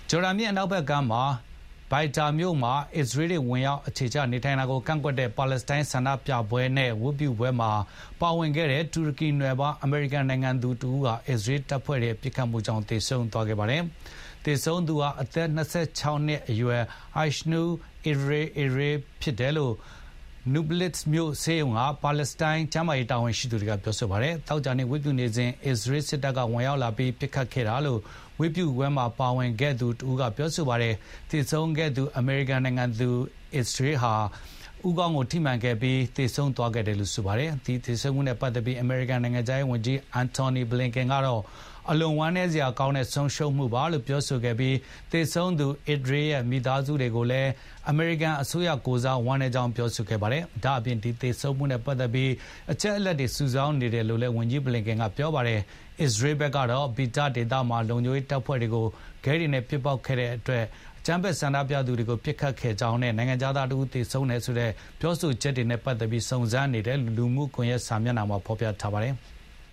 ဂျော်ဒန်မြစ်အနောက်ဘက်ကမ်းမှာဘိုက်တာမြို့မှာအစ္စရေးတွေဝင်ရောက်အခြေချနေထိုင်တာကိုကန့်ကွက်တဲ့ပါလက်စတိုင်းဆန္ဒပြပွဲနဲ့ဝတ်ပြုပွဲမှာပါဝင်ခဲ့တဲ့တူရကီနွယ်ဖွားအမေရိကန်နိုင်ငံသူတဦးဟာအစ္စရေးတပ်ဖွဲ့တွေပစ်ခတ်မှုကြောင့်သေဆုံးသွားခဲ့ပါတယ်။သေဆုံးသူဟာအသက်26နှစ်အရွယ်အိုက်ရှနူအီရေဖြစ်တယ်လို့Nablus မြို့ဆေးရုံကပါလက်စတိုင်းကျန်းမာရေးတာဝန်ရှိသူတွေကပြောဆိုပါတယ်။တောက်ကြနေဝတ်ပြုနေစဉ်အစ္စရေးစစ်တပ်ကဝင်ရောက်လာပြီးပစ်ခတ်ခဲ့တာလို့ဝတ်ပြုပွဲမှာပါဝင်ခဲ့သူတဦးကပြောဆိုပါတယ်။သေဆုံးခဲ့သူအမေရိကန်နိုင်ငံသူအစ္စရေးဟာဦးခေါင်းကိုထိမှန်ခဲ့ပြီးသေဆုံးသွားခဲ့တယ်လို့ဆိုပါတယ်။ဒီသေဆုံးမှုနဲ့ပတ်သက်ပြီးအမေရိကန်နိုင်ငံသားဝန်ကြီးအန်တိုနီဘလင်ကန်ကတော့အလွန်ဝမ်းနည်းစရာကောင်းတဲ့ဆုံးရှုံးမှုပါလို့ပြောဆိုခဲ့ပြီးသေဆုံးသူအစ်ဒရေးရဲ့မိသားစုတွေကိုလည်းအမေရိကန်အစိုးရကိုစားဝမ်းနည်းကြောင်းပြောဆိုခဲ့ပါတယ်။ဒါအပြင်ဒီသေဆုံးမှုနဲ့ပတ်သက်ပြီးအချက်အလက်တွေစုဆောင်းနေတယ်လို့လည်းဝန်ကြီးဘလင်ကန်ကပြောပါတယ်။အစ္စရေးဘက်ကတော့ဗီတာဒေတာမှာလုံခြုံရေးတပ်ဖွဲ့တွေကိုဂဲရီနဲ့ပစ်ပေါက်ခဲ့တဲ့အတွက်အကြမ်းဖက်ဆန္ဒပြသူတွေကိုပစ်ခတ်ခဲ့ကြောင်းနဲ့နိုင်ငံသားတို့သေဆုံးတယ်ဆိုတဲ့ပြောဆိုချက်တွေနဲ့ပတ်သက်ပြီးစုံစမ်းနေတယ်လူမှုကွန်ရက်စာမျက်နှာမှာဖော်ပြထားပါတယ်။